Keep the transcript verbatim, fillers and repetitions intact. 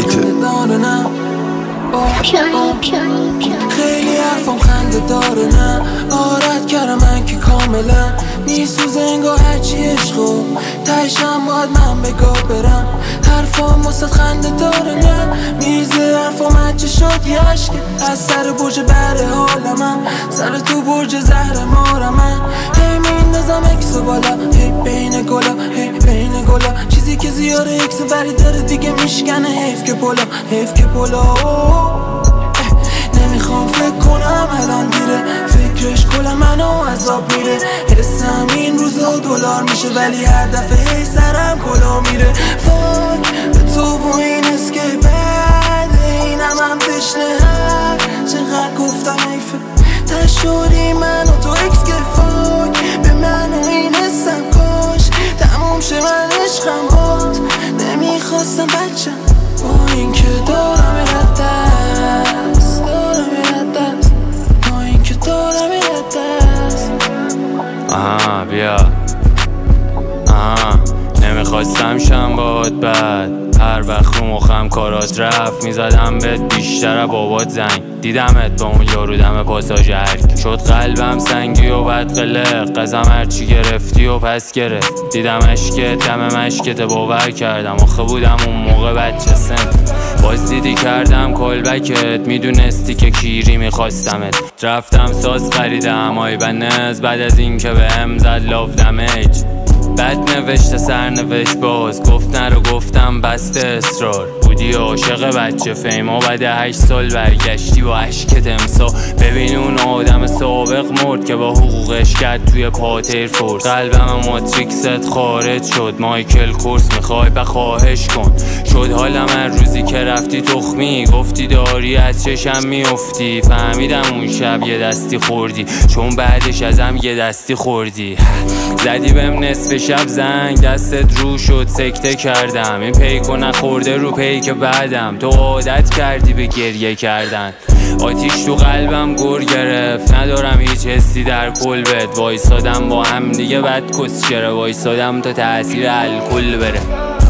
بیته. خیلی حرفم خنده داره نه آرد کردم من که کاملا میسوزه انگاه هرچی عشقو تایشم باید من بگاه برم حرفام واسه خنده داره نه میزه حرفام هرچی شد یه عشقه از سر برج بره حالمم سر تو برج زهر مارمم هی میندازم اکسو بالا هی بین گلا هی بین گلا چیزی که زیاره اکس ولی داره دیگه میشکنه حیف که پلا حیف که پلا نمیخوام فکر کنم الان دیره فکرش کل منو عذاب میره حسم این روزا دلار میشه ولی هر دفعه هی سرم کلا میره فاک به تو و این اسکه بعد اینم هم تشنه هر چقدر گفتم حیفه تشوری من و تو اکس که فاک به من و این حسم کاش تموم شه من عشقم باد نمیخواستم بچم با این که دارم رد دست دارم رد دست با این که دارم رد دست آها بیا آها نمیخواستم شم باد بد هر وقت رو مخم کارات رفت میزدم بهت بیشتر بابات زنگ دیدمت با اون یارو دم پاساژ هرک شد قلبم سنگی و بد قلق قزم هرچی گرفتی و پس گرفت دیدم اشکت دم مشکت باور کردم آخه بودم اون موقع بچه سن باز دیدی کردم کلبکت میدونستی که کیری میخواستمت رفتم ساز خریدم آی بنز بعد از این که به ام زد لاف دمیج بد نوشته سرنوشت باز گفت نرو گفتم بسته اصرار بودی عاشق بچه فیما بعد هشت سال برگشتی با عشقت امسا ببین اون آدم سابق مرد که با حقوقش کرد توی پاتر فورس قلبم ماتریکست خارج شد مایکل کورس میخوای بخواهش کن شد حالم هر روزی که رفتی تخمی گفتی داری از چشم میافتی فهمیدم اون شب یه دستی خوردی چون بعدش ازم یه دستی خوردی زدی بهم نصف شب زنگ دستت رو شد سکته کردم این پیکو نخورده رو پیک بعدم تو عادت کردی به گریه کردن آتیش تو قلبم گر گرفت ندارم هیچ حسی در کلبت وایسادم با هم دیگه بد کس چرا وایسادم تا تأثیر الکل بره